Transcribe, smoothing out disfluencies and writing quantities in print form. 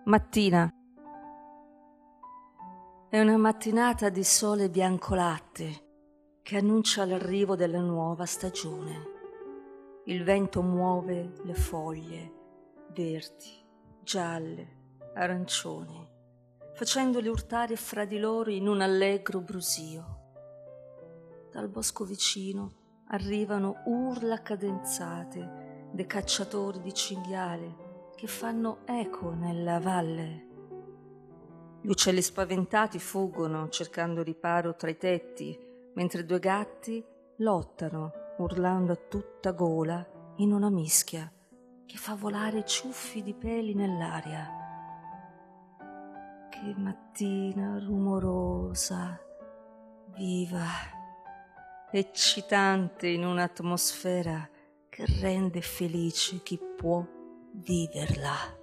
Mattina. È una mattinata di sole bianco latte che annuncia l'arrivo della nuova stagione. Il vento muove le foglie verdi, gialle, arancioni, facendole urtare fra di loro in un allegro brusio. Dal bosco vicino arrivano urla cadenzate dei cacciatori di cinghiale che fanno eco nella valle. Gli uccelli spaventati fuggono cercando riparo tra i tetti, mentre due gatti lottano urlando a tutta gola in una mischia che fa volare ciuffi di peli nell'aria. Che mattina rumorosa, viva, eccitante in un'atmosfera che rende felice chi può viverla.